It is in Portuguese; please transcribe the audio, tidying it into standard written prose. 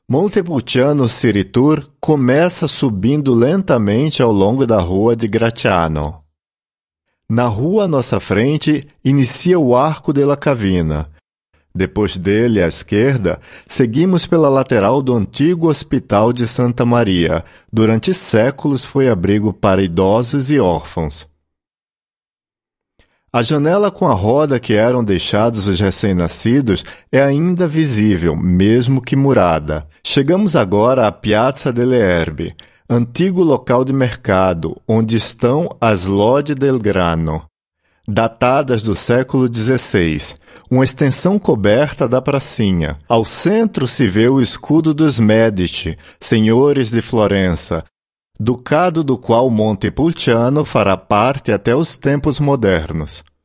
Montepulciano Ciritur começa subindo lentamente ao longo da rua de Gratiano. Na rua à nossa frente inicia o Arco della Cavina. Depois dele, à esquerda, seguimos pela lateral do antigo Hospital de Santa Maria. Durante séculos foi abrigo para idosos e órfãos. A janela com a roda que eram deixados os recém-nascidos é ainda visível, mesmo que murada. Chegamos agora à Piazza delle Erbe, antigo local de mercado, onde estão as Lodi del Grano, datadas do século XVI, uma extensão coberta da pracinha. Ao centro se vê o escudo dos Medici, senhores de Florença, ducado do qual Montepulciano fará parte até os tempos modernos.